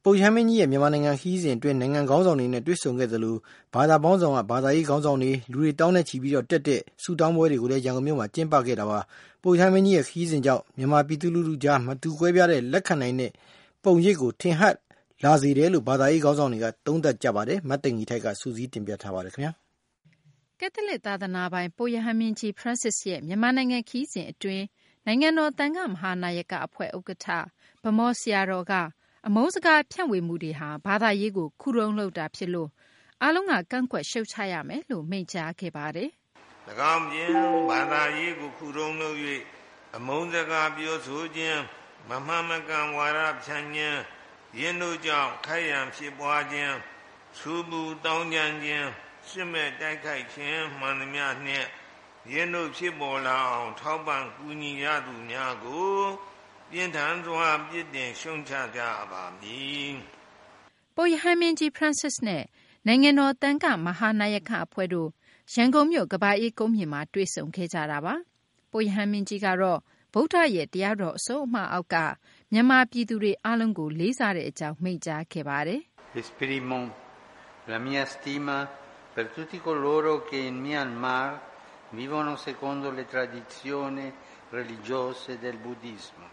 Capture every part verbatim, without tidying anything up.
ပုပ်ရဟန်းမင်းကြီးရဲ့မြန်မာနိုင်ငံခရီးစဉ်အတွင်းနိုင်ငံခေါင်းဆောင်တွေနဲ့တွေ့ဆုံခဲ့သလိုဘာသာပေါင်းဆောင်ကဘာသာရေးခေါင်းဆောင်တွေလူတွေတောင်းနဲ့ချီပြီးတော့တက်တဲ့ဆူတောင်းပွဲတွေကိုလည်းရန်ကုန်မြို့မှာကျင်းပခဲ့တာပါပုပ်ရဟန်းမင်းကြီးရဲ့ခရီးစဉ်ကြောင့်မြန်မာပြည်သူလူထုကြားမတူကွဲပြားတဲ့လက်ခံနိုင်တဲ့ပုံရိပ်ကိုထင်ဟပ်လာစေတယ်လို့ဘာသာရေးခေါင်းဆောင်တွေကသုံးသပ်ကြပါတယ်မတ်တင်ကြီးထိုက်ကစူးစီးတင်ပြထားပါတယ်ခင်ဗျာကက်သလစ်သာသနာပိုင်ပုပ်ရဟန်းမင်းကြီး Francis ရဲ့မြန်မာနိုင်ငံခရီးစဉ်အတွင်းနိုင်ငံတော်တန်ခါမဟာနာယကအဖွဲ့ဥက္ကဋ္ဌဗမောဆရာတော်ကအမုန်းစကားဖြန့်ဝေမှုတွေဟာဘာသာရေးကိုခုတုံးလုပ်တာဖြစ်လို့အားလုံးကကန့်ကွက်ရှုတ်ချရမယ်လို့မိန့်ကြားခဲ့ပါတယ်။၎င်းပြင်ဘာသာရေးကိုခုတုံးလုပ်၍အမုန်းစကားပြောဆိုခြင်းမမှန်မကန်ဝါဒဖြန့်ခြင်းယင်းတို့ကြောင့်ခိုက်ရန်ဖြစ်ပွားခြင်းဆူပူတောင်းကြံခြင်းစစ်မဲ့တိုက်ခိုက်ခြင်းမှန်သမျှနှင့်ယင်းတို့ဖြစ်ပေါ်လာအောင်ထောက်ပံ့ကူညီရသူများကိုပြင်းထန်စွာပြစ်တင်ရှုံချကြပါမည်ပုပ်ရဟန်းမင်းကြီး Francis နဲ့နိုင်ငံတော်တန်ခါမဟာနာယကအဖွဲ့တို့ရန်ကုန်မြို့ကဘာအေးကုန်းမြေမှာတွေ့ဆုံခဲ့ကြတာပါပုပ်ရဟန်းမင်းကြီးကတော့ဗုဒ္ဓရဲ့တရားတော်အစိုးအမအောက်ကမြန်မာပြည်သူတွေအားလုံးကိုလေးစားတဲ့အကြောင်းမိန့်ကြားခဲ့ပါတယ် Esprimo la mia stima per tutti coloro che in Myanmar vivono secondo le tradizioni religiose del buddismo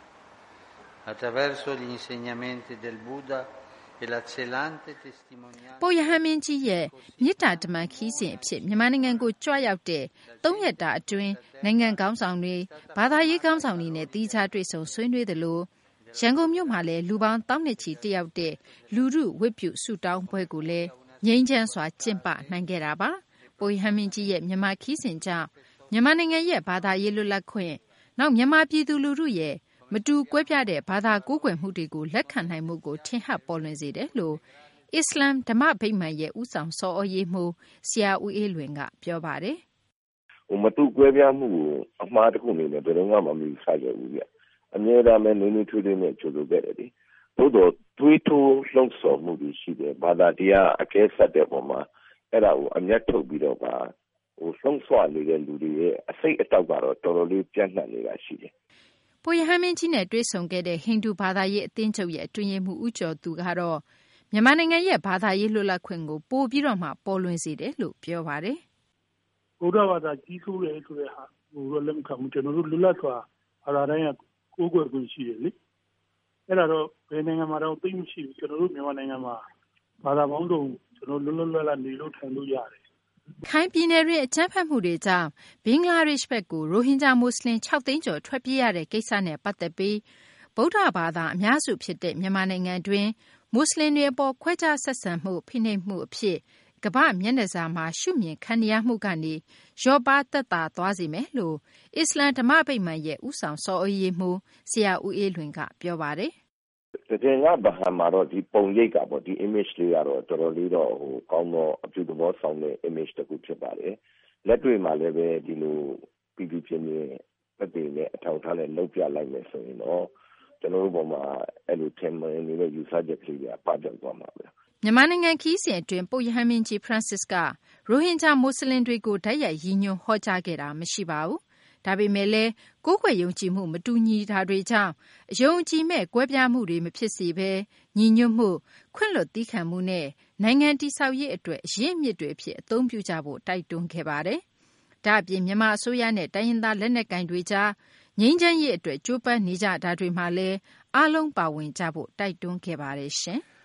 attraverso gli insegnamenti del Buddha e la celante testimonianza ပုပ်ရဟန်းမင်းကြီးရဲ့မြစ်တာဓမ္မခီးစဉ်အဖြစ်မြန်မာနိုင်ငံကိုကြွရောက်တဲ့သုံးရက်တာအတွင်းနိုင်ငံခေါင်းဆောင်တွေဘာသာရေးခေါင်းဆောင်တွေနဲ့တီးခြားတွေ့ဆုံဆွေးနွေးသလိုရန်ကုန်မြို့မှာလည်းလူပေါင်းတောင်းနဲ့ချီတက်ရောက်တဲ့လူထုဝတ်ပြုဆုတောင်းပွဲကိုလည်းငြိမ်းချမ်းစွာကျင်းပနိုင်ခဲ့တာပါပုပ်ရဟန်းမင်းကြီးရဲ့မြန်မာခီးစဉ်ကြောင့်မြန်မာနိုင်ငံရဲ့ဘာသာရေးလွတ်လပ်ခွင့်နောက်မြန်မာပြည်သူလူထုရဲ့မတူကွဲပြားတဲ့ဘာသာကိုးကွယ်မှုတွေကိုလက်ခံနိုင်မှုကိုထင်ဟပ်ပေါ်လွင်စေတယ်လို့အစ္စလမ်ဓမ္မဗိမာန်ရဲ့ဥဆောင်ဆော်ဩရေးမှူးဆရာဦးအေးလွင်ကပြောပါတယ်ဟိုမတူကွဲပြားမှုကိုအမှားတစ်ခုအနေနဲ့ဘယ်တော့မှမမီဆကြဘူးဗျအမြဲတမ်းပဲနည်းနည်းထွေးထွေးနဲ့ကြိုးလို့ခဲ့တယ်လေသို့တော့တွေးထိုးလှုပ်ဆော်မှုတွေရှိတယ်ဘာသာတရားအကဲဆက်တဲ့ပုံမှာအဲ့ဒါကိုအမျက်ထုတ်ပြီးတော့ပါဟိုဆုံးဆွနေတဲ့လူတွေရဲ့အစိတ်အတောက်ကတော့တော်တော်လေးပြန့်နှံ့နေတာရှိတယ်ပုပ်ရဟန်းမင်းကြီးနဲ့တွေ့ဆုံခဲ့တဲ့ဟိန္ဒူဘာသာရေးအသင်းချုပ်ရဲ့အတွင်းရေးမှူးဦးကျော်သူကတော့မြန်မာနိုင်ငံရဲ့ဘာသာရေးလွတ်လပ်ခွင့်ကိုပိုပြီးတော့မှပေါ်လွင်စေတယ်လို့ပြောပါတယ်ဗုဒ္ဓဘာသာကြီးစိုးတယ်ဆိုတဲ့ဟာဟိုတော့လက်မခံဘူးကျွန်တော်တို့လွတ်လပ်စွာဘာသာတိုင်းကကိုးကွယ်ခွင့်ရှိတယ်လေအဲ့ဒါတော့ဘယ်နိုင်ငံမှာတော့သိမရှိဘူးကျွန်တော်တို့မြန်မာနိုင်ငံမှာဘာသာပေါင်းစုံကျွန်တော်လွတ်လွတ်လပ်လပ်နေလို့ထိုင်လို့ရတယ်ခိုင်ပြည်နယ်တွင်အကြမ်းဖက်မှုတွေကြောင့်ဘင်္ဂလားဒေ့ရှ်ဘက်ကိုရိုဟင်ဂျာမွတ်စလင်၆သိန်းကျော်ထွက်ပြေးရတဲ့ကိစ္စနဲ့ပတ်သက်ပြီးဗုဒ္ဓဘာသာအများစုဖြစ်တဲ့မြန်မာနိုင်ငံတွင်မွတ်စလင်တွေအပေါ်ခွဲခြားဆက်ဆံမှုဖိနှိပ်မှုအဖြစ်ကမ္ဘာမျက်နှာစာမှာရှုမြင်ခံရမှုကနေလျော့ပါးသက်သာသွားစေမယ်လို့အစ္စလမ်ဓမ္မဗိမာန်ရဲ့ဥဆောင်ဆော်ဩရေးမှူးဆရာဦးအေးလွင်ကပြောပါတယ်တကယ်ကဘာဟာမှာတော့ဒီပုံရိပ်ကပေါ့ဒီ image လေးကတော့တော်တော်လေးတော့ဟိုကောင်းတော့အပြုသဘောဆောင်တဲ့ image တစ်ခုဖြစ်ပါတယ်လက်တွေ့မှာလည်းပဲဒီလိုပြည်သူပြည်နေပတ်တွေနဲ့အထောက်ထားနဲ့လုပ်ပြလိုက်မယ်ဆိုရင်တော့ကျွန်တော်တို့ပေါ်မှာအဲ့လိုထင်မှန်နေတဲ့ယူဆချက်ကလေးကပါပြောက်သွားမှာပဲမြန်မာနိုင်ငံခီးစဉ်အတွင်းပုပ်ရဟန်းမင်းကြီး Francis ကရိုဟင်ဂျာမွတ်စလင်တွေကိုဓာတ်ရိုက်ရည်ညွှန်းဟောကြားခဲ့တာမရှိပါဘူးဒါပေမဲ့လည်းကိုယ်ခွေယုံကြည်မှုမတူညီတာတွေကြောင့်အယုံကြည်မဲ့ကွဲပြားမှုတွေမဖြစ်စေဘဲညီညွတ်မှုခွင့်လွတ်သီးခံမှုနဲ့နိုင်ငံတည်ဆောက်ရေးအတွက်အရင်းအမြစ်တွေအဖြစ်အသုံးပြုကြဖို့တိုက်တွန်းခဲ့ပါတယ်။ဒါ့အပြင်မြန်မာအစိုးရနဲ့တိုင်းရင်းသားလက်နက်ကိုင်တွေကြားငြိမ်းချမ်းရေးအတွက်ကြိုးပမ်းနေကြတာတွေမှာလည်းအားလုံးပါဝင်ကြဖို့တိုက်တွန်းခဲ့ပါတယ်ရှင်။